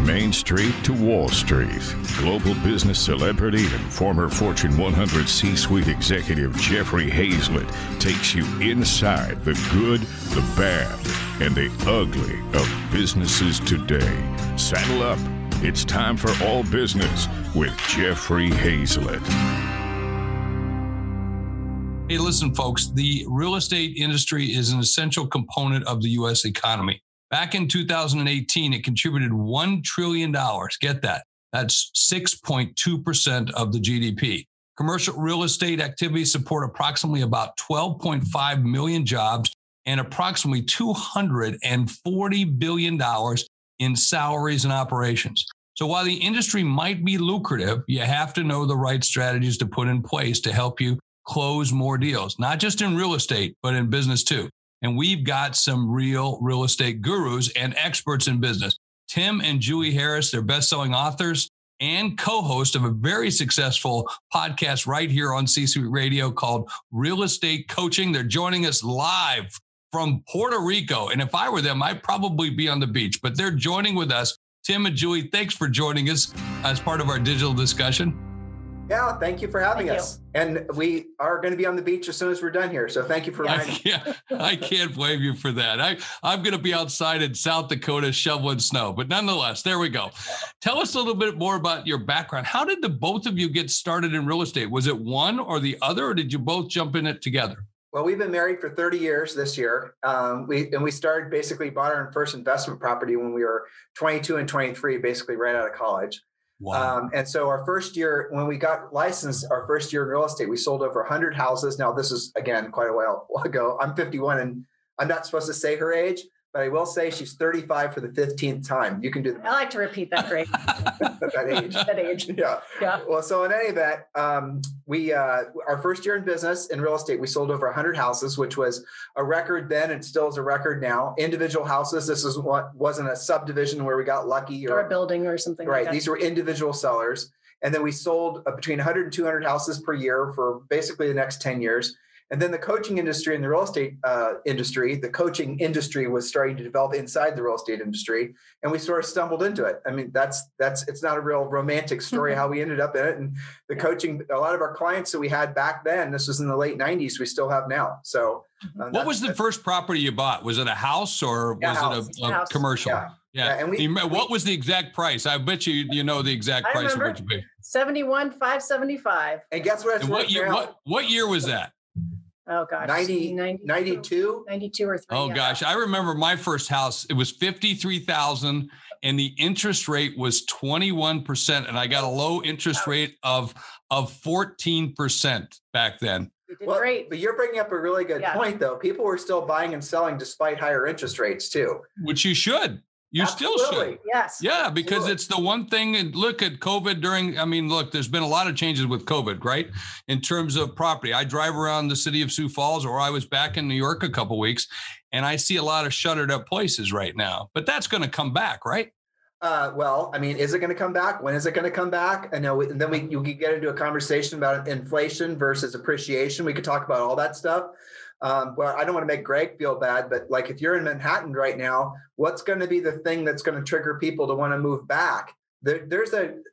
Main Street to Wall Street, global business celebrity and former Fortune 100 C-suite executive Jeffrey Hayzlett takes you inside the good, the bad, and the ugly of businesses today. Saddle up. It's time for All Business with Jeffrey Hayzlett. Hey, listen, folks, the real estate industry is an essential component of the U.S. economy. Back in 2018, it contributed $1 trillion. Get that. That's 6.2% of the GDP. Commercial real estate activities support approximately about 12.5 million jobs and approximately $240 billion in salaries and operations. So while the industry might be lucrative, you have to know the right strategies to put in place to help you close more deals, not just in real estate, but in business too. And we've got some real estate gurus and experts in business. Tim and Julie Harris, they're best-selling authors and co-host of a very successful podcast right here on C-Suite Radio called Real Estate Coaching. They're joining us live from Puerto Rico. And if I were them, I'd probably be on the beach, but they're joining with us. Tim and Julie, thanks for joining us as part of our digital discussion. Yeah, thank you for having us. And we are going to be on the beach as soon as we're done here. So thank you for reminding me. I can't blame you for that. I'm going to be outside in South Dakota shoveling snow, but nonetheless, there we go. Tell us a little bit more about your background. How did the both of you get started in real estate? Was it one or the other, or did you both jump in it together? Well, we've been married for 30 years this year. We started bought our first investment property when we were 22 and 23, basically right out of college. Wow. And so our first year, when we got licensed, our first year in real estate, we sold over 100 houses. Now, this is, again, quite a while ago. I'm 51 and I'm not supposed to say her age, but I will say she's 35 for the 15th time. You can do that. I like to repeat that phrase. that age. Yeah. Well, so in any event, our first year in business in real estate, we sold over 100 houses, which was a record then and still is a record now. Individual houses. This is what wasn't a subdivision where we got lucky or a building or something. Right. Like that. These were individual sellers. And then we sold between 100 and 200 houses per year for basically the next 10 years. And then the coaching industry and the real estate industry, the coaching industry was starting to develop inside the real estate industry. And we sort of stumbled into it. I mean, it's not a real romantic story how we ended up in it. And the coaching, a lot of our clients that we had back then, this was in the late 90s, we still have now. So what was the first property you bought? Was it a house or was it a commercial? Yeah. And what was the exact price? I bet you know the exact price of what you paid. $71,575. And guess what? What year was that? Oh, gosh. 92? 92 or 3. Oh, gosh. I remember my first house. It was $53,000 and the interest rate was 21%. And I got a low interest rate of 14% back then. You did great. But you're bringing up a really good point, though. People were still buying and selling despite higher interest rates, too. Which you should. You Absolutely. Still should. Yes. Yeah, because it's the one thing, and look at COVID there's been a lot of changes with COVID, right? In terms of property. I drive around the city of Sioux Falls, or I was back in New York a couple of weeks, and I see a lot of shuttered up places right now. But that's going to come back, right? Is it going to come back? When is it going to come back? I know. And then you could get into a conversation about inflation versus appreciation. We could talk about all that stuff. Well, I don't want to make Greg feel bad, but like if you're in Manhattan right now, what's going to be the thing that's going to trigger people to want to move back? There's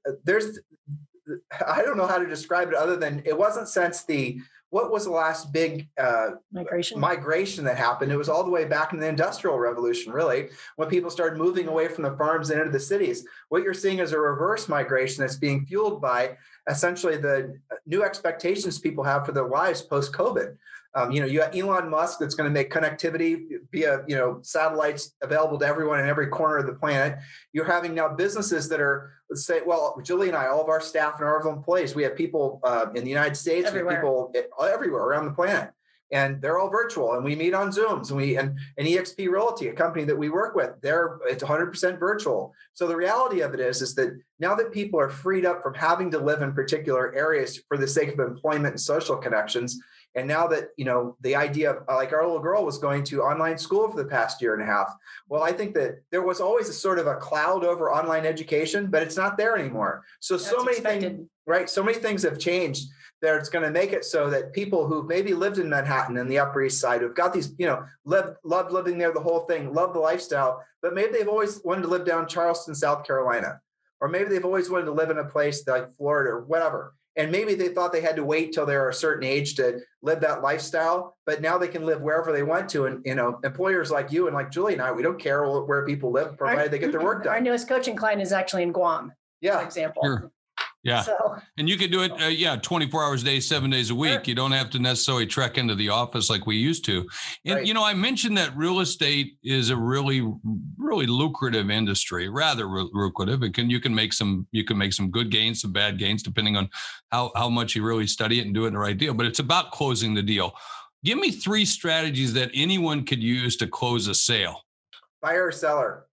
I don't know how to describe it other than it wasn't since what was the last big migration that happened? It was all the way back in the Industrial Revolution, really, when people started moving away from the farms and into the cities. What you're seeing is a reverse migration that's being fueled by essentially the new expectations people have for their lives post-COVID. You got Elon Musk that's going to make connectivity via, satellites available to everyone in every corner of the planet. You're having now businesses that are, let's say, well, Julie and I, all of our staff and all of our employees, we have people in the United States, we have people everywhere around the planet, and they're all virtual, and we meet on Zooms, and eXp Realty, a company that we work with, it's 100% virtual. So the reality of it is that now that people are freed up from having to live in particular areas for the sake of employment and social connections, And now that, the idea of like our little girl was going to online school for the past year and a half. Well, I think that there was always a sort of a cloud over online education, but it's not there anymore. So many things, right? So many things have changed that it's going to make it so that people who maybe lived in Manhattan and the Upper East Side, who've got these, loved living there, the whole thing, love the lifestyle, but maybe they've always wanted to live down Charleston, South Carolina, or maybe they've always wanted to live in a place like Florida or whatever. And maybe they thought they had to wait till they're a certain age to live that lifestyle, but now they can live wherever they want to. And, employers like you and like Julie and I, we don't care where people live, provided they get their work done. Our newest coaching client is actually in Guam, for example. Sure. Yeah. So, and you could do it, 24 hours a day, 7 days a week. Sure. You don't have to necessarily trek into the office like we used to. And, right. I mentioned that real estate is a really, really lucrative industry, rather lucrative. You can make some good gains, some bad gains, depending on how much you really study it and do it in the right deal. But it's about closing the deal. Give me 3 strategies that anyone could use to close a sale. Buyer or seller?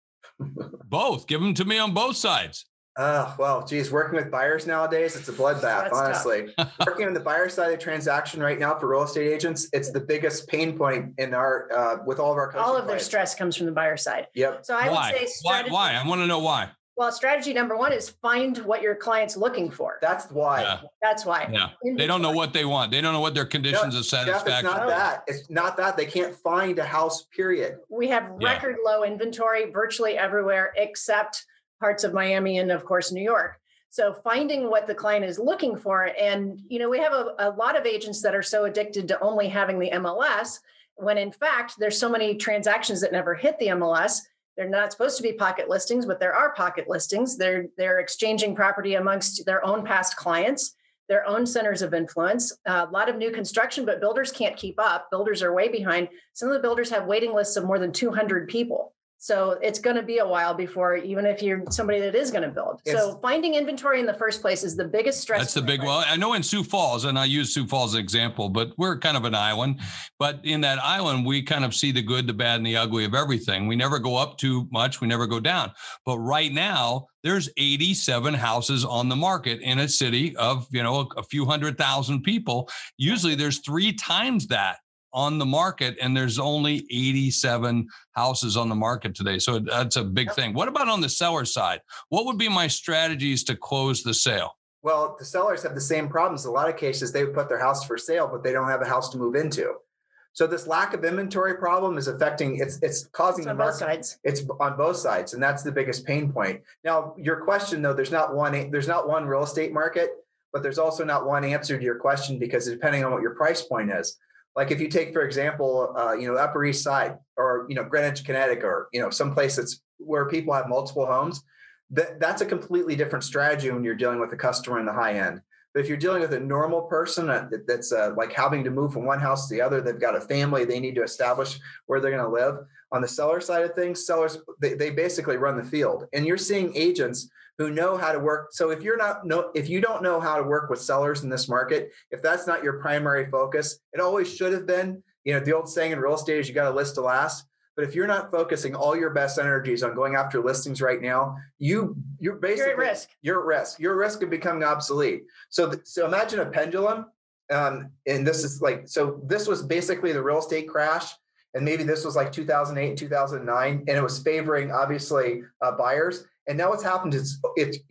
Both. Give them to me on both sides. Working with buyers nowadays, it's a bloodbath, honestly. Working on the buyer side of the transaction right now for real estate agents, it's the biggest pain point in our, with all of our coaching all of their clients. stress comes from the buyer side. Yep. So I would say strategy. Why? I want to know why. Well, strategy number 1 is find what your client's looking for. That's why. Yeah. That's why. Yeah. They don't know what they want. They don't know what their conditions of satisfaction. Jeff, it's not that. They can't find a house, period. We have record low inventory virtually everywhere except parts of Miami and, of course, New York. So finding what the client is looking for. And, we have a lot of agents that are so addicted to only having the MLS, when in fact, there's so many transactions that never hit the MLS. They're not supposed to be pocket listings, but there are pocket listings. They're exchanging property amongst their own past clients, their own centers of influence. A lot of new construction, but builders can't keep up. Builders are way behind. Some of the builders have waiting lists of more than 200 people. So it's going to be a while before, even if you're somebody that is going to build. So finding inventory in the first place is the biggest stress. That's the big, well, I know in Sioux Falls, and I use Sioux Falls as an example, but we're kind of an island. But in that island, we kind of see the good, the bad, and the ugly of everything. We never go up too much. We never go down. But right now, there's 87 houses on the market in a city of, a few 100,000 people. Usually there's 3 times that on the market, and there's only 87 houses on the market today. So that's a big thing. What about on the seller side? What would be my strategies to close the sale? Well, the sellers have the same problems. In a lot of cases, they would put their house for sale, but they don't have a house to move into. So this lack of inventory problem is affecting, it's causing the market. Both sides. It's on both sides. And that's the biggest pain point. Now, your question though, there's not one real estate market, but there's also not one answer to your question, because depending on what your price point is. Like if you take, for example, Upper East Side or, Greenwich, Connecticut, or, some place that's where people have multiple homes, that's a completely different strategy when you're dealing with a customer in the high end. But if you're dealing with a normal person that's like having to move from one house to the other, they've got a family, they need to establish where they're going to live. On the seller side of things, sellers, they basically run the field. And you're seeing agents who know how to work. So if you don't know how to work with sellers in this market, if that's not your primary focus, it always should have been. The old saying in real estate is you got to list to last. But if you're not focusing all your best energies on going after listings right now, you're basically at risk. You're at risk. You're at risk of becoming obsolete. So imagine a pendulum. And this is this was basically the real estate crash. And maybe this was like 2008, 2009, and it was favoring obviously buyers. And now what's happened is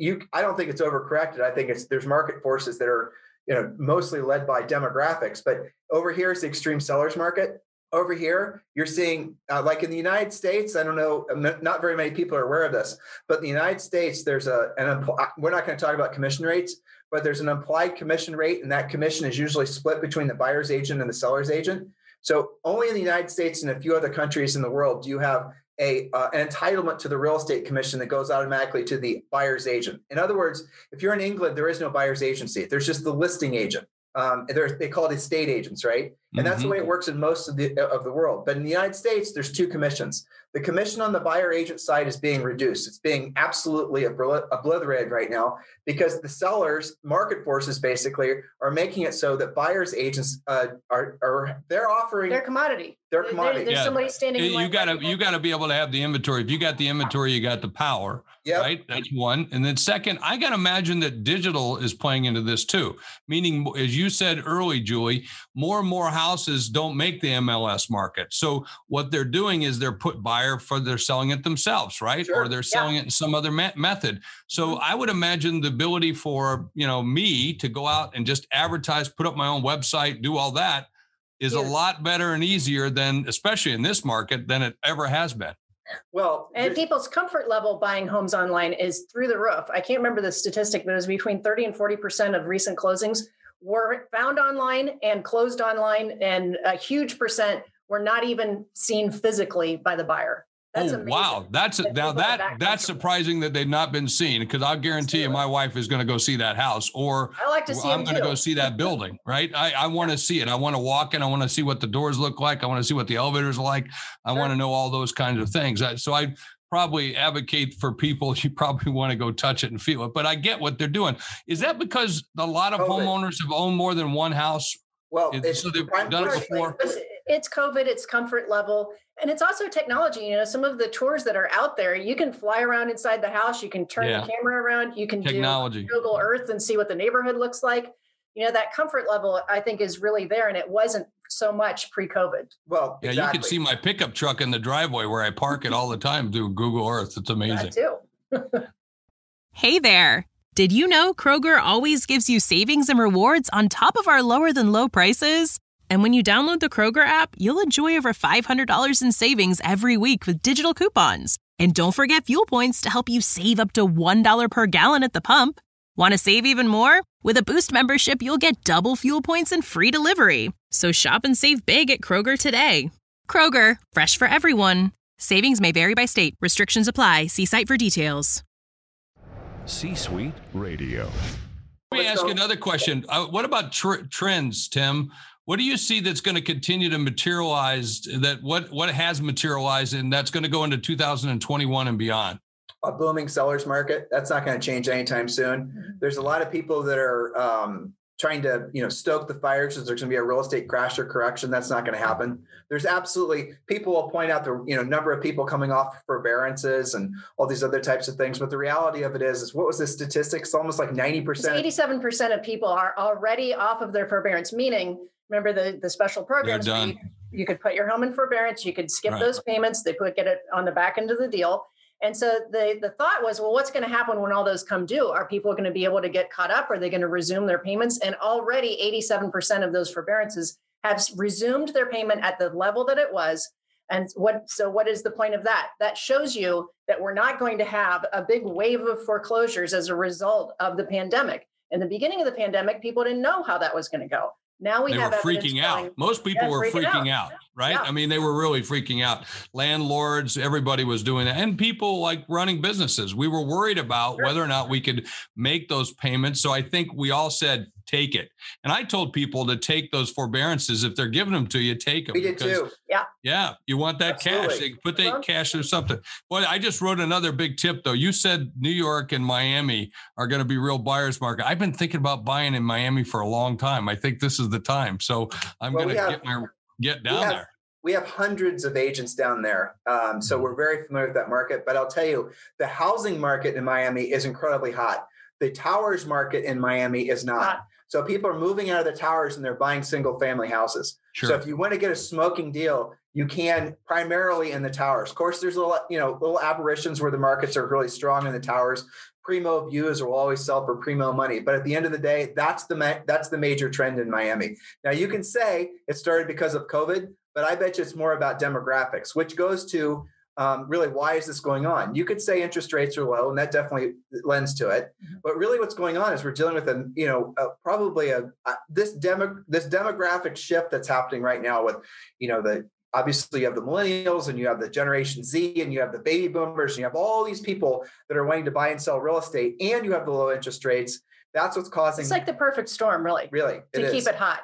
I don't think it's overcorrected. I think there's market forces that are mostly led by demographics. But over here is the extreme sellers market. Over here, you're seeing like in the United States, I don't know, not very many people are aware of this, but in the United States, there's we're not going to talk about commission rates, but there's an implied commission rate, and that commission is usually split between the buyer's agent and the seller's agent. So only in the United States and a few other countries in the world do you have an entitlement to the real estate commission that goes automatically to the buyer's agent. In other words, if you're in England, there is no buyer's agency. There's just the listing agent. They call it estate agents, right? And that's the way it works in most of the world. But in the United States, there's two commissions. The commission on the buyer agent side is being reduced. It's being absolutely obliterated right now because the sellers, market forces basically, are making it so that buyers agents they're offering their commodity. Their commodity. There's somebody standing. You got to be able to have the inventory. If you got the inventory, you got the power. Yep. Right. That's one. And then second, I got to imagine that digital is playing into this too. Meaning, as you said early, Julie, more and more houses don't make the MLS market. So what they're doing is they're selling it themselves, right? Sure. Or they're selling it in some other method. So I would imagine the ability for, me to go out and just advertise, put up my own website, do all that is a lot better and easier than, especially in this market, than it ever has been. Well, and people's comfort level buying homes online is through the roof. I can't remember the statistic, but it was between 30 and 40% of recent closings were found online and closed online, and a huge percent were not even seen physically by the buyer. That's amazing. Wow. That's surprising that they've not been seen, because I'll guarantee you my wife is going to go see that house, or I like to see I'm going to go see that building, right? I want to see it. I want to walk in. I want to see what the doors look like. I want to see what the elevators are like. I want to know all those kinds of things. So I probably advocate for people, you probably want to go touch it and feel it, but I get what they're doing. Is that because a lot of homeowners have owned more than one house? Well, so they've done it before. It's COVID, it's comfort level, and it's also technology. Some of the tours that are out there, you can fly around inside the house, you can turn the camera around, you can do Google Earth and see what the neighborhood looks like. That comfort level, I think, is really there, and it wasn't so much pre-COVID. Well, yeah, you can see my pickup truck in the driveway where I park it all the time through Google Earth. It's amazing. That too. Hey there. Did you know Kroger always gives you savings and rewards on top of our lower than low prices? And when you download the Kroger app, you'll enjoy over $500 in savings every week with digital coupons. And don't forget fuel points to help you save up to $1 per gallon at the pump. Want to save even more? With a Boost membership, you'll get double fuel points and free delivery. So shop and save big at Kroger today. Kroger, fresh for everyone. Savings may vary by state. Restrictions apply. See site for details. C-Suite Radio. Let me ask you another question. What about trends, Tim? What do you see that's going to continue to materialize, that what has materialized and that's going to go into 2021 and beyond? A booming seller's market. That's not going to change anytime soon. There's a lot of people that are trying to, stoke the fires because there's going to be a real estate crash or correction. That's not going to happen. There's absolutely, people will point out the, number of people coming off forbearances and all these other types of things. But the reality of it is what was the statistics? It's almost like 90%. 87% of people are already off of their forbearance, meaning, remember the special programs? They're done. You could put your home in forbearance. You could skip those payments. They get it on the back end of the deal. And so the thought was, well, what's going to happen when all those come due? Are people going to be able to get caught up? Are they going to resume their payments? And already 87% of those forbearances have resumed their payment at the level that it was. And what is the point of that? That shows you that we're not going to have a big wave of foreclosures as a result of the pandemic. In the beginning of the pandemic, people didn't know how that was going to go. Now they were freaking out. Most people were freaking out, right? Yeah. I mean, they were really freaking out. Landlords, everybody was doing that. And people like running businesses. We were worried about whether or not we could make those payments. So I think we all said, take it. And I told people to take those forbearances. If they're giving them to you, take them. We did too. Yeah. Yeah. You want that cash. They put that cash or something. Well, I just wrote another big tip though. You said New York and Miami are going to be real buyer's market. I've been thinking about buying in Miami for a long time. I think this is the time. So I'm going to get down there. We have hundreds of agents down there. So we're very familiar with that market, but I'll tell you, the housing market in Miami is incredibly hot. The towers market in Miami is not. So people are moving out of the towers and they're buying single family houses. Sure. So if you want to get a smoking deal, you can primarily in the towers. Of course, there's little aberrations where the markets are really strong in the towers. Primo views will always sell for primo money. But at the end of the day, that's the major trend in Miami. Now you can say it started because of COVID, but I bet you it's more about demographics, which goes to really, why is this going on? You could say interest rates are low, and that definitely lends to it. But really, what's going on is we're dealing with this demographic shift that's happening right now. With obviously you have the millennials, and you have the Generation Z, and you have the baby boomers, and you have all these people that are wanting to buy and sell real estate, and you have the low interest rates. That's what's causing. It's like the perfect storm, really. Really, to keep it hot.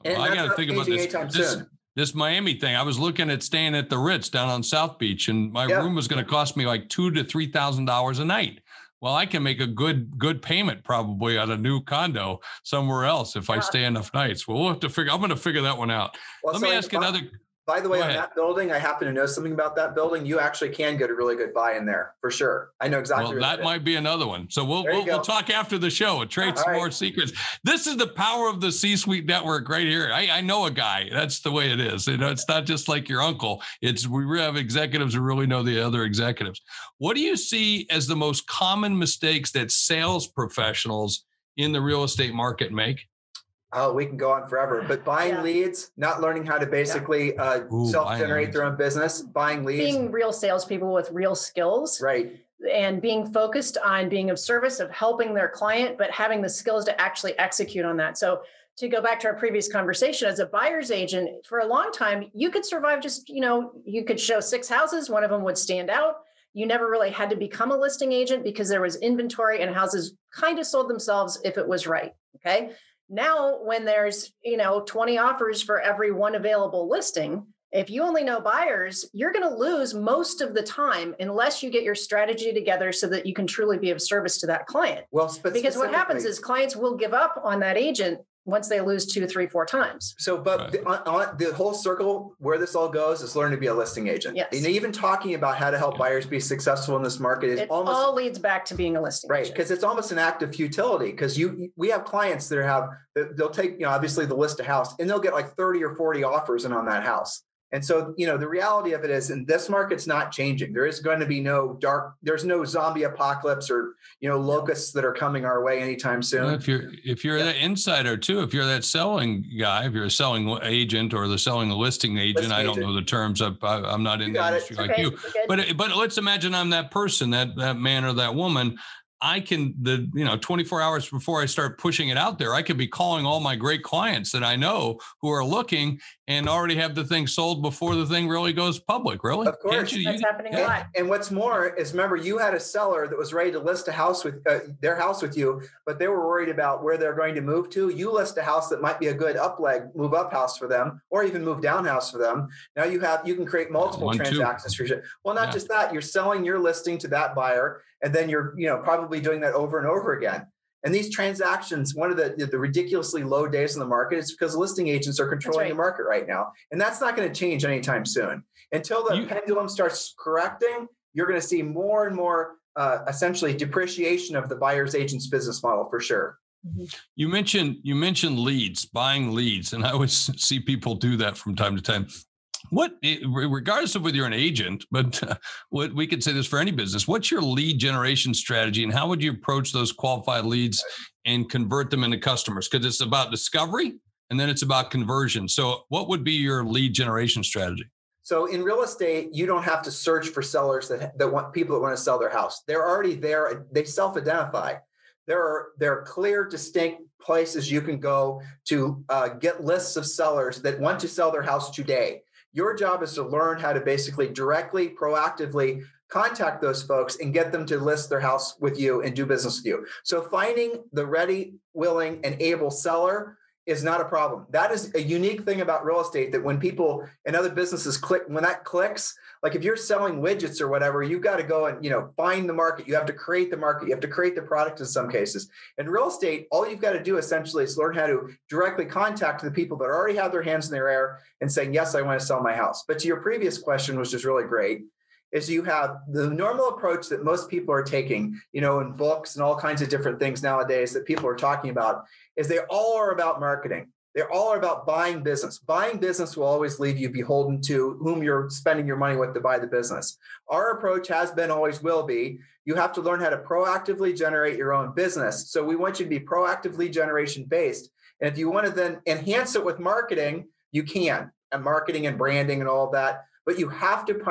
And I got to think about this Miami thing. I was looking at staying at the Ritz down on South Beach, and my room was going to cost me like $2,000 to $3,000 a night. Well, I can make a good payment probably on a new condo somewhere else if I stay enough nights. Well, we'll have to figure. I'm going to figure that one out. Well, Let me ask another. By the way, on that building, I happen to know something about that building. You actually can get a really good buy in there for sure. I know exactly. Well, that might be another one. So we'll talk after the show and trade some more secrets. This is the power of the C-Suite Network right here. I know a guy. That's the way it is. It's not just like your uncle. We have executives who really know the other executives. What do you see as the most common mistakes that sales professionals in the real estate market make? Oh, we can go on forever, but buying leads, not learning how to basically self-generate their own business, buying leads. Being real salespeople with real skills. Right. And being focused on being of service, of helping their client, but having the skills to actually execute on that. So to go back to our previous conversation, as a buyer's agent, for a long time, you could survive just, you could show 6 houses, one of them would stand out. You never really had to become a listing agent because there was inventory and houses kind of sold themselves if it was right. Okay. Now, when there's, 20 offers for every one available listing, if you only know buyers, you're going to lose most of the time unless you get your strategy together so that you can truly be of service to that client. Well, because what happens is clients will give up on that agent once they lose 2, 3, 4 times. So, but the whole circle where this all goes is learn to be a listing agent. Yes. And even talking about how to help buyers be successful in this market is all leads back to being a listing agent. Right, because it's almost an act of futility. Because we have clients they'll take obviously the list a house and they'll get like 30 or 40 offers in on that house. And so, the reality of it is, and this market's not changing. There is going to be there's no zombie apocalypse or, locusts that are coming our way anytime soon. Well, if you're that insider too, if you're that selling guy, if you're a selling agent or the selling listing agent, I don't know the terms. I'm not in the industry like you, but let's imagine I'm that person, that man or that woman. I can 24 hours before I start pushing it out there, I could be calling all my great clients that I know who are looking and already have the thing sold before the thing really goes public. Really? Of course. That's happening a lot. And what's more is, remember, you had a seller that was ready to list a house with their house with you, but they were worried about where they're going to move to. You list a house that might be a good move up house for them, or even move down house for them. Now you can create multiple transactions for you. Well, not just that, you're selling your listing to that buyer, and then you're probably doing that over and over again. And these transactions, one of the ridiculously low days in the market is because listing agents are controlling the market right now. And that's not going to change anytime soon. Until the pendulum starts correcting, you're going to see more and more essentially depreciation of the buyer's agent's business model for sure. You mentioned leads, buying leads, and I always see people do that from time to time. Regardless of whether you're an agent, but what we could say this for any business, what's your lead generation strategy and how would you approach those qualified leads and convert them into customers? Because it's about discovery and then it's about conversion. So what would be your lead generation strategy? So in real estate, you don't have to search for sellers that want people that want to sell their house. They're already there. They self-identify. There are clear, distinct places you can go to get lists of sellers that want to sell their house today. Your job is to learn how to basically directly, proactively contact those folks and get them to list their house with you and do business with you. So finding the ready, willing, and able seller is not a problem. That is a unique thing about real estate, that when people and other businesses when that clicks, like if you're selling widgets or whatever, you've got to go and, find the market. You have to create the market. You have to create the product in some cases. In real estate, all you've got to do essentially is learn how to directly contact the people that already have their hands in their air and saying, yes, I want to sell my house. But to your previous question, which is really great, is you have the normal approach that most people are taking, in books and all kinds of different things nowadays that people are talking about, is they all are about marketing. They're all about buying business. Buying business will always leave you beholden to whom you're spending your money with to buy the business. Our approach has been, always will be, you have to learn how to proactively generate your own business. So we want you to be proactive lead generation based. And if you want to then enhance it with marketing, you can, and marketing and branding and all of that. But you have to be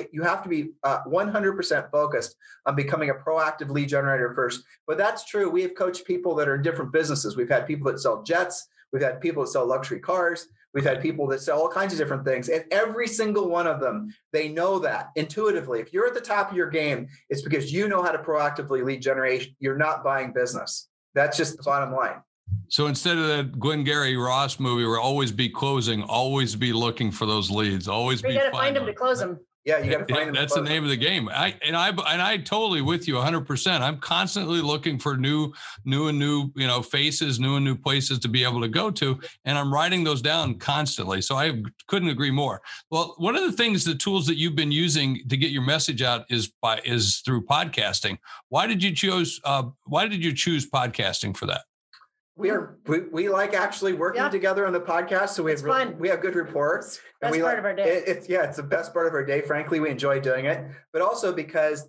100% focused on becoming a proactive lead generator first. But that's true. We have coached people that are in different businesses. We've had people that sell jets. We've had people that sell luxury cars. We've had people that sell all kinds of different things. And every single one of them, they know that intuitively. If you're at the top of your game, it's because you know how to proactively lead generate. You're not buying business. That's just the bottom line. So instead of that Glengarry Ross movie, where always be closing, always be looking for those leads, always be. You got to find them to close them. Yeah, you got to find them. That's the name of the game. I totally with you 100%. I'm constantly looking for new, faces, new places to be able to go to, and I'm writing those down constantly. So I couldn't agree more. Well, one of the tools that you've been using to get your message out is through podcasting. Why did you choose podcasting for that? We like actually working together on the podcast, so we have good rapport. Best part of our day. It's the best part of our day. Frankly, we enjoy doing it, but also because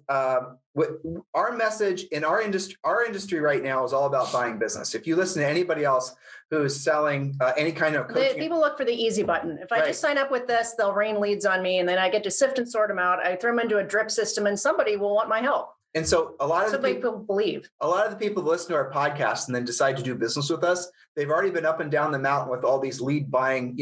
our message in our industry right now is all about buying business. If you listen to anybody else who's selling any kind of coaching, people look for the easy button. If I just sign up with this, they'll rain leads on me, and then I get to sift and sort them out. I throw them into a drip system, and somebody will want my help. And so a lot of the people who listen to our podcast and then decide to do business with us, they've already been up and down the mountain with all these lead buying,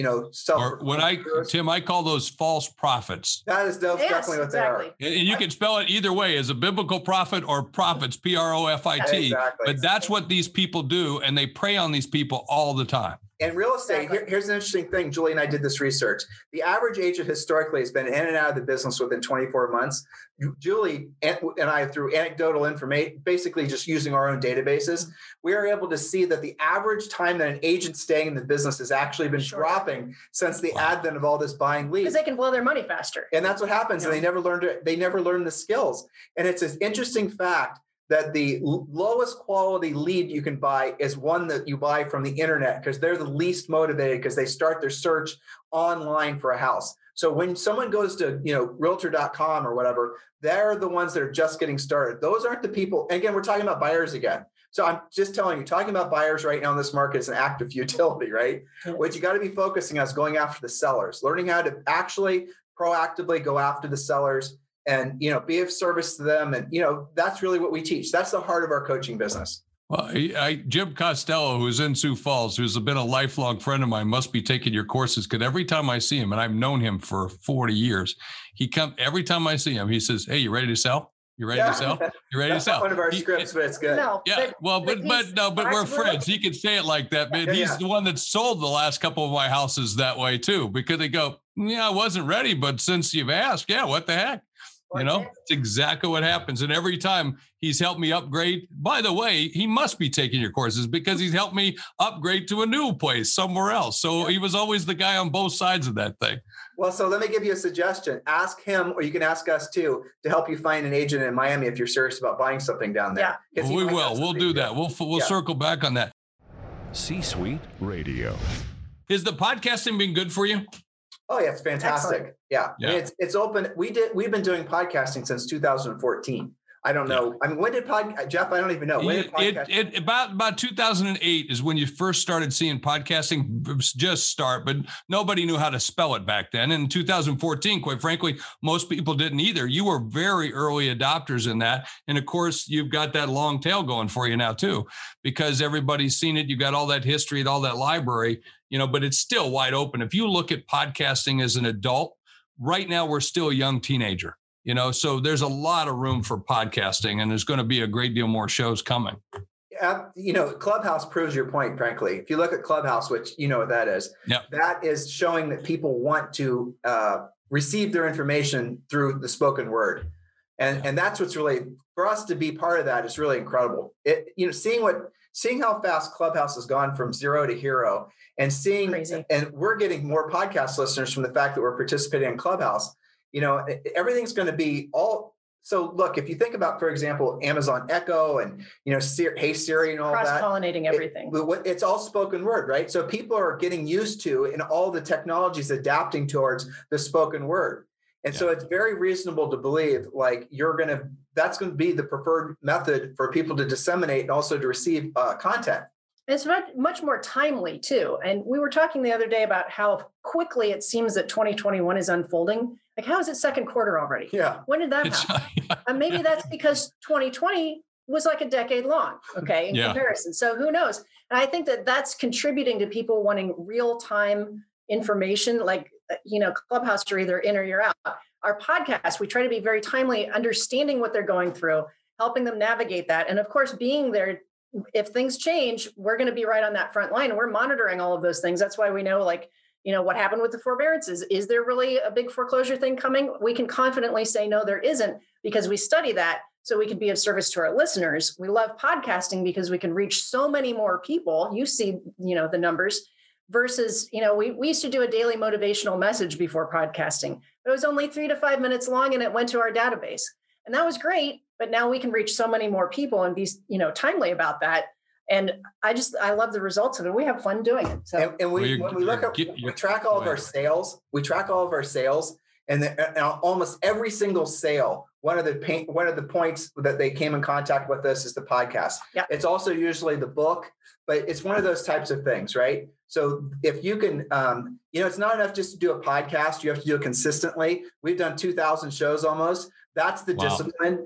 Tim, I call those false prophets. That's definitely what they are. And you can spell it either way, as a biblical prophet or prophets, Profit. Exactly. But that's what these people do, and they prey on these people all the time. And real estate, here's an interesting thing. Julie and I did this research. The average agent historically has been in and out of the business within 24 months. Julie and I, through anecdotal information, basically just using our own databases, we are able to see that the average time that an agent staying in the business has actually been dropping since the advent of all this buying leads. Because they can blow their money faster. And that's what happens. And they never learned the skills. And it's an interesting fact that the lowest quality lead you can buy is one that you buy from the internet, because they're the least motivated, because they start their search online for a house. So when someone goes to, realtor.com or whatever, they're the ones that are just getting started. Those aren't the people. And again, we're talking about buyers again. So I'm just telling you, talking about buyers right now in this market is an act of futility, right? What you got to be focusing on is going after the sellers, learning how to actually proactively go after the sellers and, be of service to them. And, that's really what we teach. That's the heart of our coaching business. Well, Jim Costello, who's in Sioux Falls, who's been a lifelong friend of mine, must be taking your courses, because every time I see him, and I've known him for 40 years, every time I see him, he says, "Hey, you ready to sell? You ready to sell? You ready to sell?" That's one of our scripts, but it's good. No, yeah. But we're friends. He can say it like that, but he's the one that sold the last couple of my houses that way too, because they go, "Yeah, I wasn't ready, but since you've asked, what the heck?" It's exactly what happens. And every time he's helped me upgrade, by the way, he must be taking your courses, because he's helped me upgrade to a new place somewhere else. So he was always the guy on both sides of that thing. Well, so let me give you a suggestion. Ask him, or you can ask us too, to help you find an agent in Miami if you're serious about buying something down there. Yeah. We will. We'll do that. We'll circle back on that. C-Suite Radio. Is the podcasting been good for you? Oh yeah, it's fantastic. Excellent. Yeah. I mean, it's open. We've been doing podcasting since 2014. I don't know. I mean, when did Jeff? I don't even know. When did podcasting? About 2008 is when you first started seeing podcasting just start, but nobody knew how to spell it back then. And in 2014, quite frankly, most people didn't either. You were very early adopters in that. And of course, you've got that long tail going for you now too, because everybody's seen it. You got all that history and all that library, but it's still wide open. If you look at podcasting as an adult, right now, we're still a young teenager. So there's a lot of room for podcasting, and there's going to be a great deal more shows coming. Clubhouse proves your point, frankly. If you look at Clubhouse, which you know what that is, that is showing that people want to receive their information through the spoken word. And that's what's really, for us to be part of that is really incredible. Seeing how fast Clubhouse has gone from zero to hero, and and we're getting more podcast listeners from the fact that we're participating in Clubhouse. Everything's going to be all. So look, if you think about, for example, Amazon Echo and, Hey Siri and all that. Cross-pollinating everything. It's all spoken word, right? So people are getting used to, and all the technologies adapting towards the spoken word. And so it's very reasonable to believe that's going to be the preferred method for people to disseminate and also to receive content. It's much more timely too. And we were talking the other day about how quickly it seems that 2021 is unfolding. Like, how is it second quarter already? Yeah. When did that happen? And maybe that's because 2020 was like a decade long, in comparison. So who knows? And I think that that's contributing to people wanting real-time information, like, Clubhouse, you're either in or you're out. Our podcast, we try to be very timely, understanding what they're going through, helping them navigate that. And of course, being there if things change, we're going to be right on that front line. And we're monitoring all of those things. That's why we know, like, what happened with the forbearances. Is there really a big foreclosure thing coming? We can confidently say, no, there isn't, because we study that so we can be of service to our listeners. We love podcasting because we can reach so many more people. You see, the numbers versus, we used to do a daily motivational message before podcasting. It was only 3 to 5 minutes long and it went to our database. And that was great. But now we can reach so many more people and be, timely about that. And I love the results of it. We have fun doing it. So, and when we look up, we track all of our sales. We track all of our sales, and almost every single sale, one of the points that they came in contact with us is the podcast. Yeah. It's also usually the book, but it's one of those types of things, right? So if you can, it's not enough just to do a podcast. You have to do it consistently. We've done 2,000 shows almost. That's the discipline.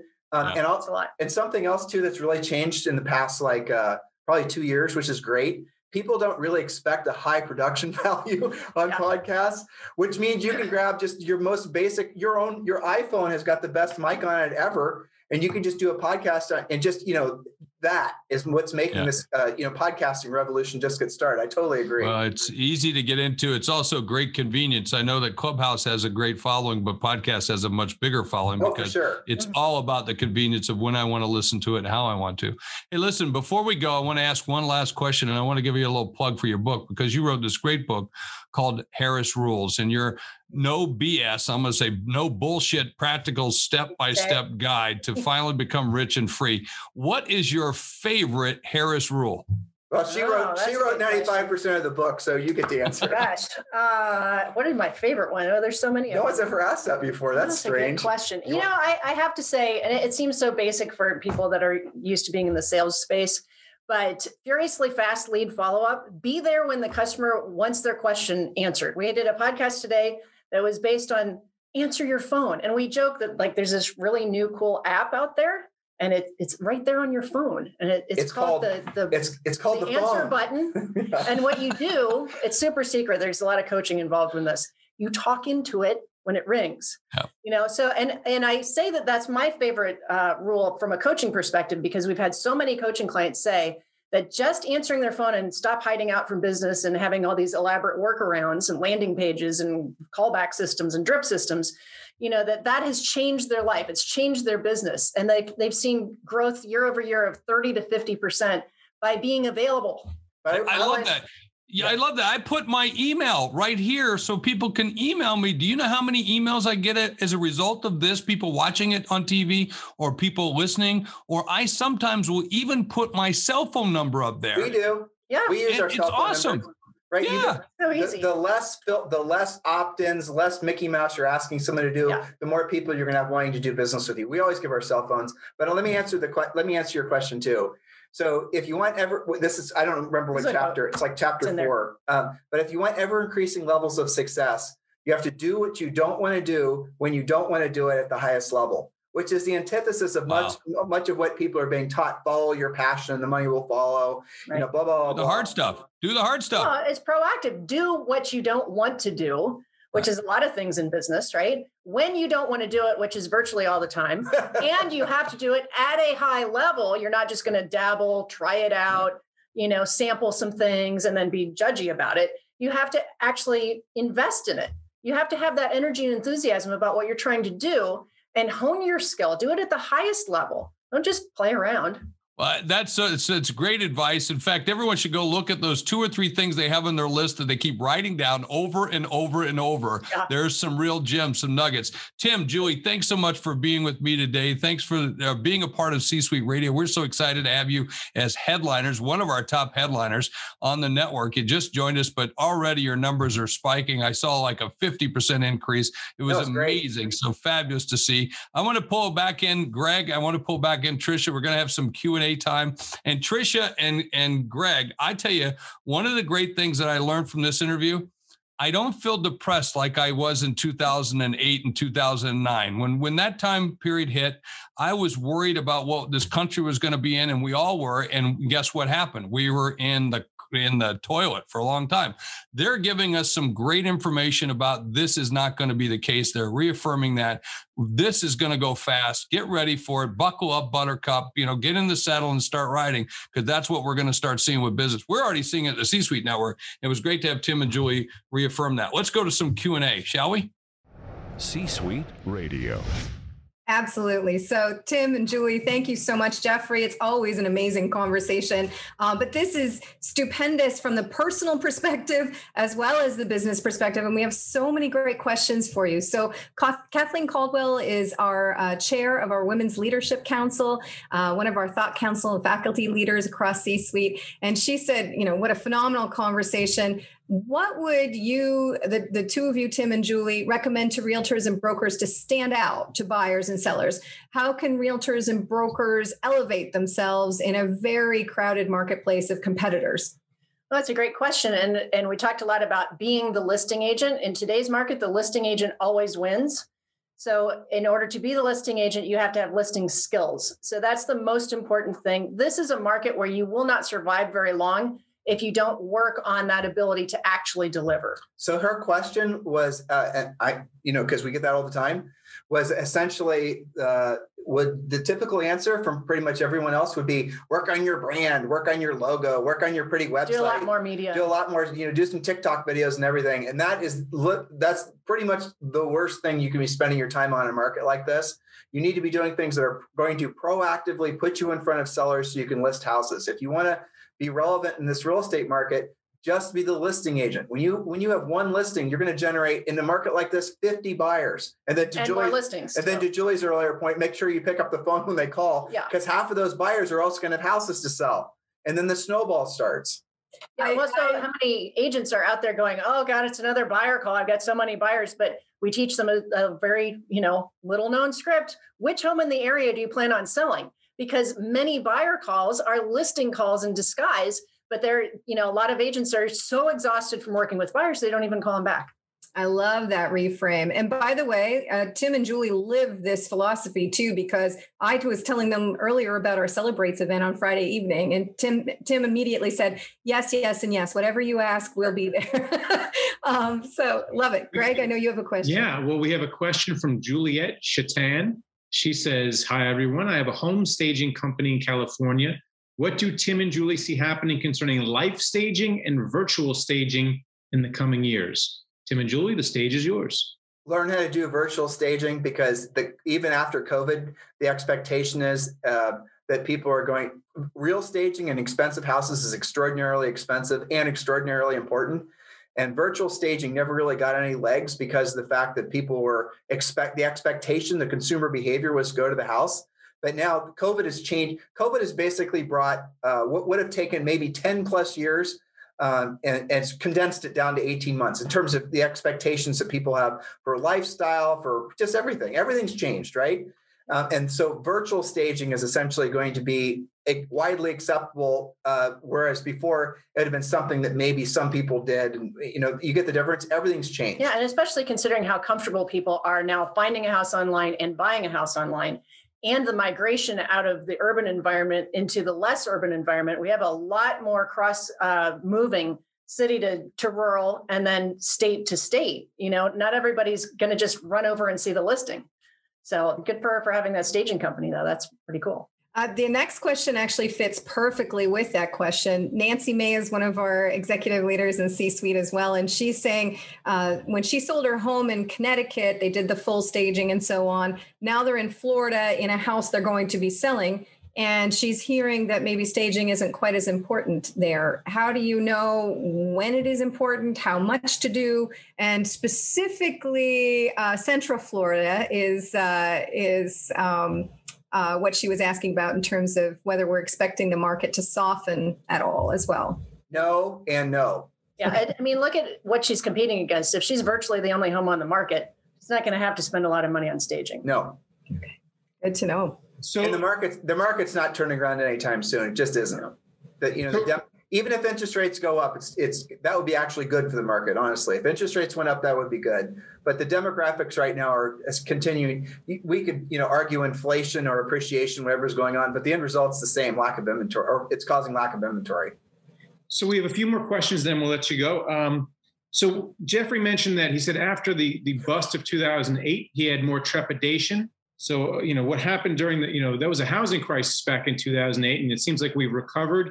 And something else too that's really changed in the past, probably 2 years, which is great. People don't really expect a high production value on podcasts, which means you can grab just your most basic, your iPhone has got the best mic on it ever. And you can just do a podcast and just, that is what's making this, podcasting revolution just get started. I totally agree. Well, it's easy to get into. It's also great convenience. I know that Clubhouse has a great following, but podcast has a much bigger following because it's all about the convenience of when I want to listen to it and how I want to. Hey, listen, before we go, I want to ask one last question, and I want to give you a little plug for your book, because you wrote this great book called Harris Rules, and you're no BS, I'm going to say no bullshit, practical step-by-step guide to finally become rich and free. What is your favorite Harris rule? Well, she wrote 95% of the book, so you get to answer. Gosh, what is my favorite one? Oh, there's so many. No one's ever asked that before. That's strange. A good question. I have to say, and it seems so basic for people that are used to being in the sales space, but furiously fast lead follow-up. Be there when the customer wants their question answered. We did a podcast today that was based on answer your phone. And we joke that there's this really new cool app out there, and it's right there on your phone. And it's called the answer button. And what you do, it's super secret. There's a lot of coaching involved in this. You talk into it when it rings, so, and I say that that's my favorite rule from a coaching perspective, because we've had so many coaching clients say that just answering their phone and stop hiding out from business and having all these elaborate workarounds and landing pages and callback systems and drip systems, that has changed their life. It's changed their business. And they've seen growth year over year of 30 to 50% by being available. I love that. Yeah, I love that. I put my email right here so people can email me. Do you know how many emails I get as a result of this? People watching it on TV or people listening, or I sometimes will even put my cell phone number up there. We do. Yeah. We use our cell phone awesome. Numbers, right? Yeah. So easy. The less opt-ins, less Mickey Mouse you're asking someone to do, the more people you're going to have wanting to do business with you. We always give our cell phones, but let me answer your question too. So if you want I don't remember what chapter, it's like chapter 4. But if you want ever increasing levels of success, you have to do what you don't want to do when you don't want to do it at the highest level, which is the antithesis of much of what people are being taught. Follow your passion, the money will follow, blah, blah, blah. Do the hard stuff. Do the hard stuff. Well, it's proactive. Do what you don't want to do, which is a lot of things in business, right? When you don't want to do it, which is virtually all the time, and you have to do it at a high level. You're not just going to dabble, try it out, sample some things and then be judgy about it. You have to actually invest in it. You have to have that energy and enthusiasm about what you're trying to do and hone your skill. Do it at the highest level. Don't just play around. Well, it's great advice. In fact, everyone should go look at those 2 or 3 things they have on their list that they keep writing down over and over and over. Yeah. There's some real gems, some nuggets. Tim, Julie, thanks so much for being with me today. Thanks for being a part of C-Suite Radio. We're so excited to have you as headliners, one of our top headliners on the network. You just joined us, but already your numbers are spiking. I saw like a 50% increase. It was amazing. Great. So fabulous to see. I want to pull back in Greg. I want to pull back in Tricia. We're going to have some Q&A time. And Tricia and Greg, I tell you, one of the great things that I learned from this interview, I don't feel depressed like I was in 2008 and 2009. When that time period hit, I was worried about what this country was going to be in, and we all were. And guess what happened? We were in the in the toilet for a long time. They're giving us some great information about this is not going to be the case. They're reaffirming that this is going to go fast. Get ready for it. Buckle up, Buttercup. Get in the saddle and start riding, because that's what we're going to start seeing with business. We're already seeing it at the C-Suite Network. It was great to have Tim and Julie reaffirm that. Let's go to some Q&A, shall we? C-Suite Radio. Absolutely. So Tim and Julie, thank you so much. Jeffrey, it's always an amazing conversation, but this is stupendous from the personal perspective as well as the business perspective. And we have so many great questions for you. So Kathleen Caldwell is our chair of our Women's Leadership Council, one of our Thought Council and faculty leaders across C-Suite. And she said, what a phenomenal conversation. What would you, the two of you, Tim and Julie, recommend to realtors and brokers to stand out to buyers and sellers? How can realtors and brokers elevate themselves in a very crowded marketplace of competitors? Well, that's a great question. And we talked a lot about being the listing agent. In today's market, the listing agent always wins. So in order to be the listing agent, you have to have listing skills. So that's the most important thing. This is a market where you will not survive very long if you don't work on that ability to actually deliver. So her question was, because we get that all the time, was essentially, would the typical answer from pretty much everyone else would be work on your brand, work on your logo, work on your pretty website. Do a lot more media. Do a lot more, do some TikTok videos and everything. And that's pretty much the worst thing you can be spending your time on in a market like this. You need to be doing things that are going to proactively put you in front of sellers so you can list houses. If you want to be relevant in this real estate market, just be the listing agent. When you have one listing, you're going to generate in a market like this 50 buyers, and then more listings. And then to Julie's earlier point, make sure you pick up the phone when they call, because half of those buyers are also going to have houses to sell, and then the snowball starts. Yeah, how many agents are out there going, oh God, it's another buyer call. I've got so many buyers, but we teach them a very little known script. Which home in the area do you plan on selling? Because many buyer calls are listing calls in disguise, but they're, a lot of agents are so exhausted from working with buyers, they don't even call them back. I love that reframe. And by the way, Tim and Julie live this philosophy too, because I was telling them earlier about our Celebrates event on Friday evening. And Tim immediately said, yes, yes, and yes. Whatever you ask, we'll be there. So love it. Greg, I know you have a question. Yeah, well, we have a question from Juliet Chatan. She says, hi, everyone. I have a home staging company in California. What do Tim and Julie see happening concerning live staging and virtual staging in the coming years? Tim and Julie, the stage is yours. Learn how to do virtual staging, because even after COVID, the expectation is that people are going, real staging in expensive houses is extraordinarily expensive and extraordinarily important. And virtual staging never really got any legs because of the fact that people were the consumer behavior was to go to the house. But now COVID has changed. COVID has basically brought what would have taken maybe 10 plus years and it's condensed it down to 18 months in terms of the expectations that people have for lifestyle, for just everything. Everything's changed, right? And so virtual staging is essentially going to be widely acceptable, whereas before it would have been something that maybe some people did. And, you get the difference. Everything's changed. Yeah, and especially considering how comfortable people are now finding a house online and buying a house online, and the migration out of the urban environment into the less urban environment. We have a lot more moving city to rural and then state to state. Not everybody's going to just run over and see the listing. So good for her for having that staging company, though. That's pretty cool. The next question actually fits perfectly with that question. Nancy May is one of our executive leaders in C-Suite as well. And she's saying when she sold her home in Connecticut, they did the full staging and so on. Now they're in Florida in a house they're going to be selling. And she's hearing that maybe staging isn't quite as important there. How do you know when it is important, how much to do? And specifically, Central Florida is what she was asking about in terms of whether we're expecting the market to soften at all as well. No and no. Yeah, I mean, look at what she's competing against. If she's virtually the only home on the market, she's not going to have to spend a lot of money on staging. No. Okay. Good to know. So and the market's not turning around anytime soon. It just isn't. That even if interest rates go up, it's that would be actually good for the market. Honestly, if interest rates went up, that would be good. But the demographics right now are continuing. We could argue inflation or appreciation, whatever's going on, but the end result's the same: lack of inventory, or it's causing lack of inventory. So we have a few more questions, then we'll let you go. So Jeffrey mentioned that he said after the bust of 2008, he had more trepidation. So, what happened during there was a housing crisis back in 2008, and it seems like we've recovered.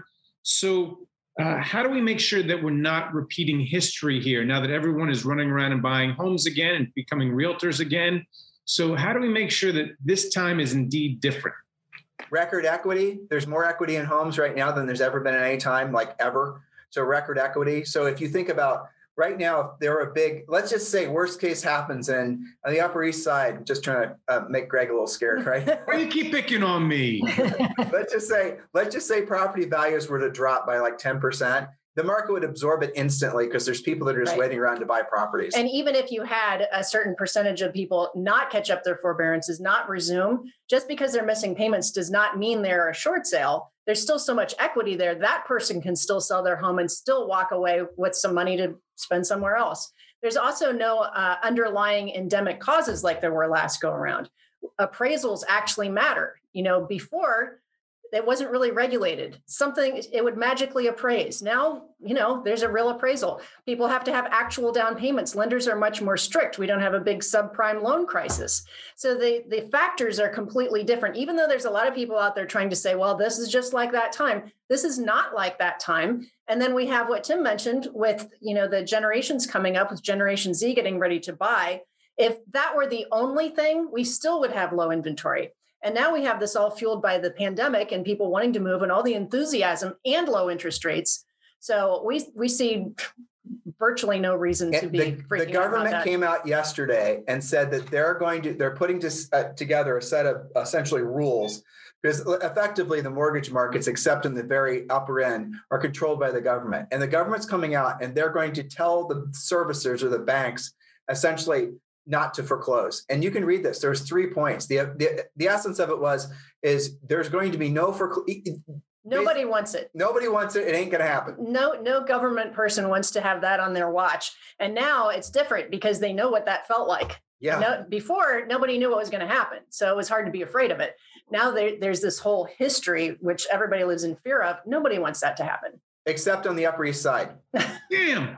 So how do we make sure that we're not repeating history here now that everyone is running around and buying homes again and becoming realtors again? So how do we make sure that this time is indeed different? Record equity. There's more equity in homes right now than there's ever been at any time, like ever. So record equity. So if you think about right now, if there were a big, let's just say worst case happens and on the Upper East Side, just trying to make Greg a little scared, right? Why do you keep picking on me? let's just say property values were to drop by like 10%. The market would absorb it instantly because there's people that are just waiting around to buy properties. And even if you had a certain percentage of people not catch up their forbearances, not resume, just because they're missing payments does not mean they're a short sale. There's still so much equity there. That person can still sell their home and still walk away with some money to spend somewhere else. There's also no underlying endemic causes like there were last go around. Appraisals actually matter. Before, it wasn't really regulated. It would magically appraise. Now, there's a real appraisal. People have to have actual down payments. Lenders are much more strict. We don't have a big subprime loan crisis. So the factors are completely different. Even though there's a lot of people out there trying to say, well, this is just like that time. This is not like that time. And then we have what Tim mentioned with, the generations coming up with Generation Z getting ready to buy. If that were the only thing, we still would have low inventory. And now we have this all fueled by the pandemic and people wanting to move and all the enthusiasm and low interest rates. So we see virtually no reason to be freaking out. The government came out yesterday and said that they're putting together a set of essentially rules because effectively the mortgage markets, except in the very upper end, are controlled by the government. And the government's coming out and they're going to tell the servicers or the banks essentially not to foreclose. And you can read this. There's 3 points. The essence of it is there's going to be no foreclosure. Nobody wants it. Nobody wants it. It ain't going to happen. No government person wants to have that on their watch. And now it's different because they know what that felt like. Yeah. Before, nobody knew what was going to happen. So it was hard to be afraid of it. Now there's this whole history, which everybody lives in fear of. Nobody wants that to happen. Except on the Upper East Side. Damn.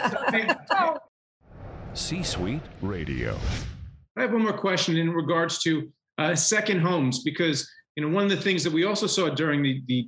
C-Suite Radio. I have one more question in regards to second homes, because one of the things that we also saw during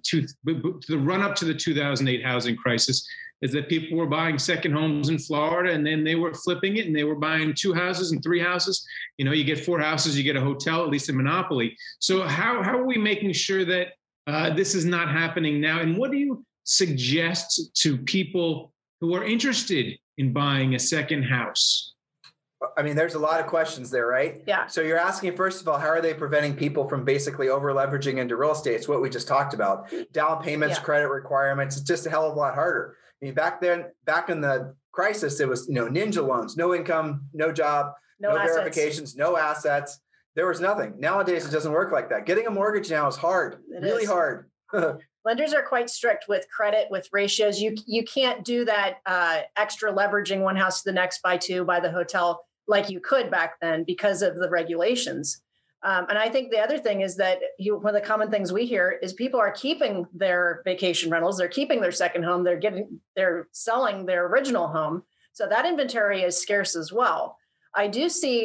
the run up to the 2008 housing crisis is that people were buying second homes in Florida and then they were flipping it and they were buying 2 houses and 3 houses. You get 4 houses, you get a hotel, at least in Monopoly. So how are we making sure that this is not happening now? And what do you suggest to people who are interested in buying a second house? I mean, there's a lot of questions there, right? Yeah. So you're asking, first of all, how are they preventing people from basically over leveraging into real estate? It's what we just talked about. Down payments, credit requirements. It's just a hell of a lot harder. I mean, back in the crisis, it was, ninja loans, no income, no job, no verifications, no assets. There was nothing. Nowadays, it doesn't work like that. Getting a mortgage now is hard, really hard. Lenders are quite strict with credit, with ratios. You can't do that extra leveraging one house to the next, buy 2, buy the hotel like you could back then because of the regulations. And I think the other thing is that one of the common things we hear is people are keeping their vacation rentals, they're keeping their second home, they're selling their original home. So that inventory is scarce as well. I do see,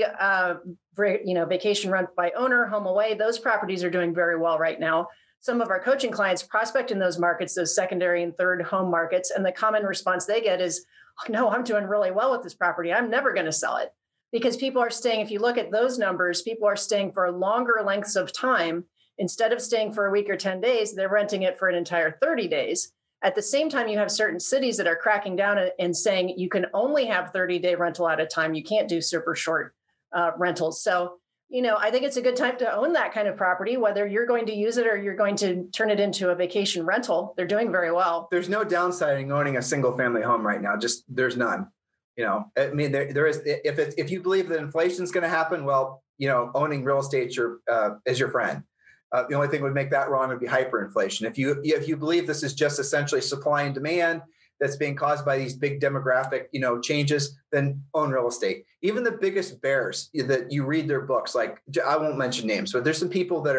vacation rent by owner, home away. Those properties are doing very well right now. Some of our coaching clients prospect in those markets, those secondary and third home markets. And the common response they get is, oh, no, I'm doing really well with this property. I'm never going to sell it. Because people are staying, if you look at those numbers, people are staying for longer lengths of time. Instead of staying for a week or 10 days, they're renting it for an entire 30 days. At the same time, you have certain cities that are cracking down and saying you can only have 30-day rental at a time. You can't do super short rentals. So, I think it's a good time to own that kind of property, whether you're going to use it or you're going to turn it into a vacation rental. They're doing very well. There's no downside in owning a single family home right now. Just there's none. I mean, there is, if you believe that inflation is going to happen, well, owning real estate is your friend. The only thing that would make that wrong would be hyperinflation. If you believe this is just essentially supply and demand that's being caused by these big demographic, changes, then own real estate. Even the biggest bears that you read their books, like I won't mention names, but there's some people that are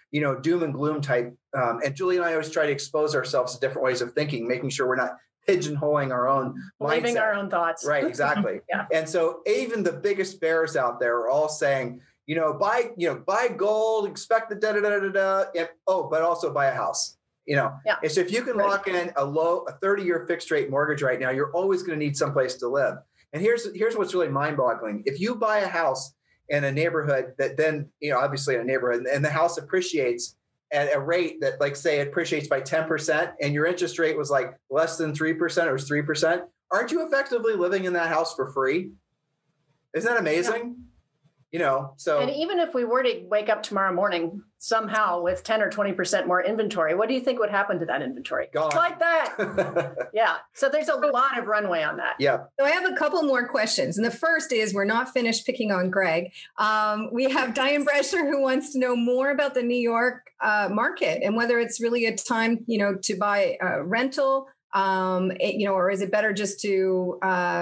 doom and gloom type. And Julie and I always try to expose ourselves to different ways of thinking, making sure we're not pigeonholing our own believing mindset. Our own thoughts. Right, exactly. Yeah. And so even the biggest bears out there are all saying, buy gold, expect the da-da-da-da-da, but also buy a house. Yeah. And so if you can lock in a 30-year fixed rate mortgage right now, you're always going to need someplace to live. And here's what's really mind-boggling. If you buy a house in a neighborhood that then, obviously in a neighborhood, and the house appreciates at a rate that, like, say, it appreciates by 10%, and your interest rate was like less than 3%, or was 3%, aren't you effectively living in that house for free? Isn't that amazing? Yeah. So. And even if we were to wake up tomorrow morning somehow with 10 or 20% more inventory, what do you think would happen to that inventory? Gone. Like that. Yeah. So there's a lot of runway on that. Yeah. So I have a couple more questions. And the first is, we're not finished picking on Greg. We have Diane Brescher, who wants to know more about the New York market and whether it's really a time, to buy a rental, or is it better just to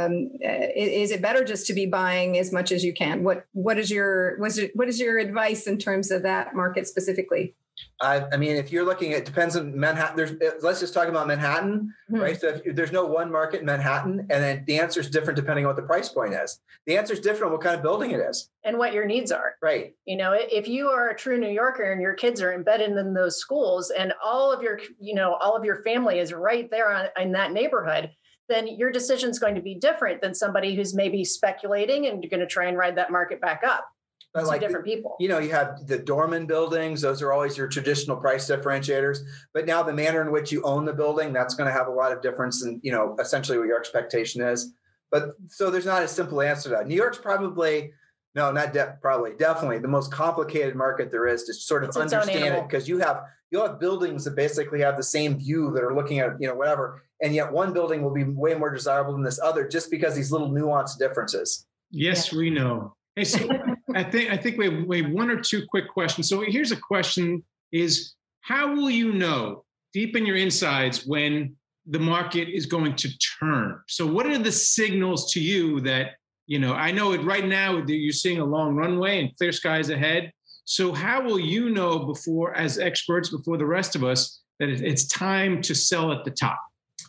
be buying as much as you can? What is your advice in terms of that market specifically? I mean, if you're looking at, depends on Manhattan. Let's just talk about Manhattan, right? So if there's no one market in Manhattan, and then the answer is different depending on what the price point is. The answer is different on what kind of building it is. And what your needs are. Right. If you are a true New Yorker and your kids are embedded in those schools and all of your family is right there in that neighborhood, then your decision is going to be different than somebody who's maybe speculating and going to try and ride that market back up. But different people. You have the Dorman buildings. Those are always your traditional price differentiators. But now the manner in which you own the building, that's going to have a lot of difference in, essentially what your expectation is. But so there's not a simple answer to that. New York's definitely the most complicated market there is to sort of understand it, because you'll have buildings that basically have the same view that are looking at, whatever. And yet one building will be way more desirable than this other just because these little nuanced differences. Yes, we know. Hey, so I think we have one or two quick questions. So here's a question: is how will you know deep in your insides when the market is going to turn? So what are the signals to you that, I know it right now that you're seeing a long runway and clear skies ahead. So how will you know as experts, before the rest of us, that it's time to sell at the top?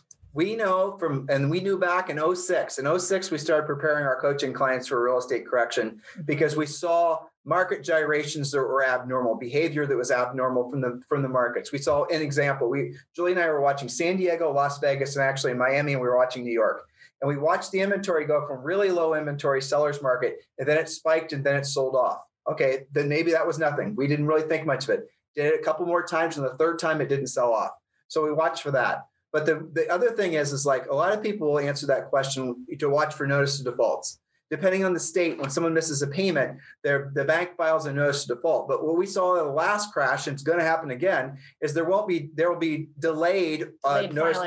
We know we knew back in 2006. In 2006, we started preparing our coaching clients for a real estate correction because we saw market gyrations that were abnormal, behavior that was abnormal from the markets. We saw an example. Julie and I were watching San Diego, Las Vegas, and actually in Miami, and we were watching New York. And we watched the inventory go from really low inventory seller's market, and then it spiked and then it sold off. Okay, then maybe that was nothing. We didn't really think much of it. Did it a couple more times, and the third time it didn't sell off. So we watched for that. But the other thing is like a lot of people will answer that question to watch for notice of defaults. Depending on the state, when someone misses a payment, the bank files a notice of default. But what we saw in the last crash, and it's going to happen again, is there will be delayed notice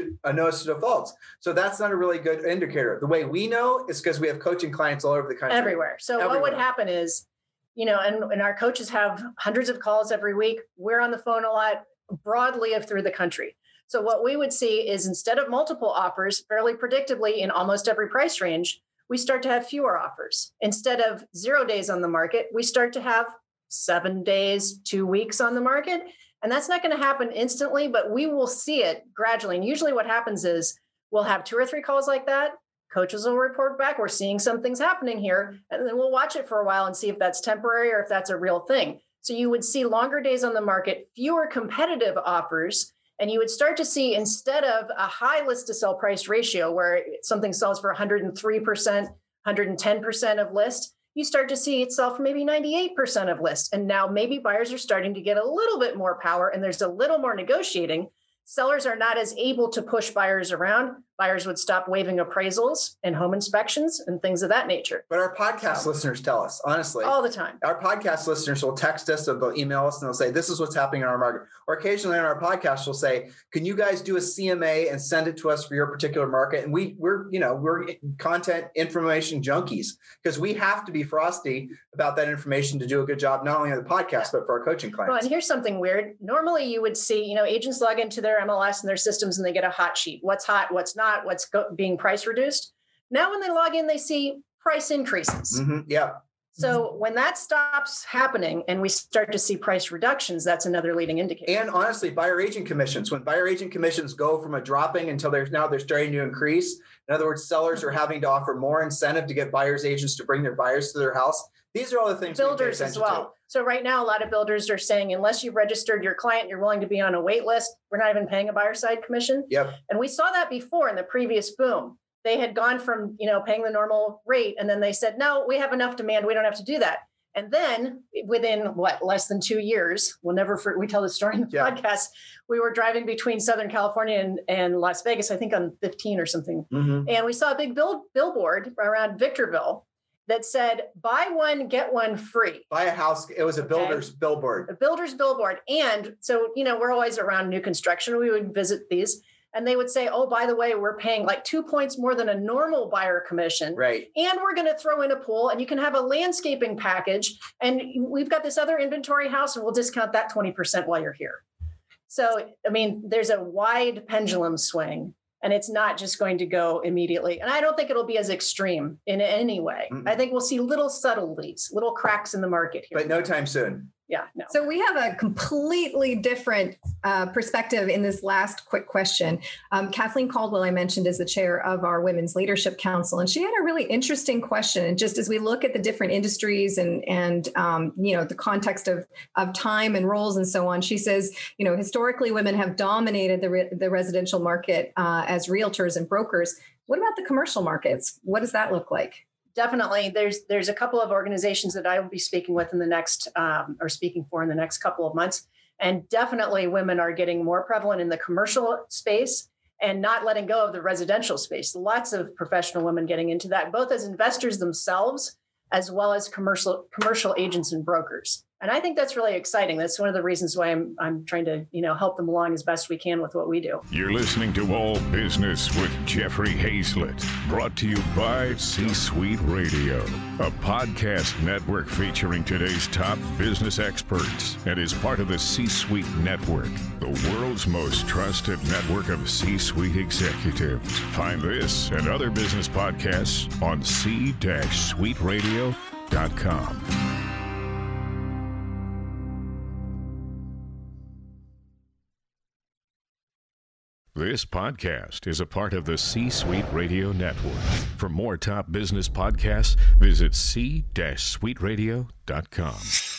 of defaults. So that's not a really good indicator. The way we know is because we have coaching clients all over the country. Everywhere. So what would happen is, and our coaches have hundreds of calls every week. We're on the phone a lot, broadly through the country. So what we would see is, instead of multiple offers, fairly predictably in almost every price range, we start to have fewer offers. Instead of 0 days on the market, we start to have 7 days, 2 weeks on the market. And that's not going to happen instantly, but we will see it gradually. And usually what happens is we'll have 2 or 3 calls like that. Coaches will report back, we're seeing something's happening here. And then we'll watch it for a while and see if that's temporary or if that's a real thing. So you would see longer days on the market, fewer competitive offers. And you would start to see, instead of a high list to sell price ratio where something sells for 103%, 110% of list, you start to see it sell for maybe 98% of list. And now maybe buyers are starting to get a little bit more power and there's a little more negotiating. Sellers are not as able to push buyers around. Buyers would stop waiving appraisals and home inspections and things of that nature. But our podcast listeners tell us, honestly. All the time. Our podcast listeners will text us or they'll email us and they'll say, this is what's happening in our market. Or occasionally on our podcast, we'll say, can you guys do a CMA and send it to us for your particular market? And we're content information junkies because we have to be frosty about that information to do a good job, not only on the podcast, but for our coaching clients. Well, and here's something weird. Normally you would see, agents log into their MLS and their systems and they get a hot sheet. What's hot, what's not, what's being price reduced. Now when they log in, they see price increases. Mm-hmm. Yeah. So when that stops happening and we start to see price reductions, that's another leading indicator. And honestly, buyer agent commissions, when buyer agent commissions go from a dropping until they're starting to increase. In other words, sellers are having to offer more incentive to get buyers agents to bring their buyers to their house. These are all the things builders as well. To. So right now, a lot of builders are saying, unless you've registered your client, you're willing to be on a wait list, we're not even paying a buyer side commission. Yep. And we saw that before in the previous boom. They had gone from, paying the normal rate. And then they said, no, we have enough demand. We don't have to do that. And then within less than 2 years, we tell the story in the podcast, we were driving between Southern California and Las Vegas, I think on 15 or something. Mm-hmm. And we saw a big billboard around Victorville that said, buy one, get one free. Buy a house. It was a builder's billboard. A builder's billboard. And so, we're always around new construction. We would visit these. And they would say, oh, by the way, we're paying like 2 points more than a normal buyer commission. Right. And we're going to throw in a pool and you can have a landscaping package. And we've got this other inventory house and we'll discount that 20% while you're here. So, there's a wide pendulum swing and it's not just going to go immediately. And I don't think it'll be as extreme in any way. Mm-hmm. I think we'll see little subtleties, little cracks in the market here. But no time soon. Yeah, no. So we have a completely different perspective in this last quick question. Kathleen Caldwell, I mentioned, is the chair of our Women's Leadership Council, and she had a really interesting question. And just as we look at the different industries and the context of time and roles and so on, she says, historically women have dominated the residential market as realtors and brokers. What about the commercial markets? What does that look like? Definitely. There's a couple of organizations that I will be speaking with in the next couple of months. And definitely women are getting more prevalent in the commercial space and not letting go of the residential space. Lots of professional women getting into that, both as investors themselves, as well as commercial agents and brokers. And I think that's really exciting. That's one of the reasons why I'm trying to, help them along as best we can with what we do. You're listening to All Business with Jeffrey Hayzlett, brought to you by C-Suite Radio, a podcast network featuring today's top business experts and is part of the C-Suite Network, the world's most trusted network of C-Suite executives. Find this and other business podcasts on c-suiteradio.com. This podcast is a part of the C-Suite Radio Network. For more top business podcasts, visit c-suiteradio.com.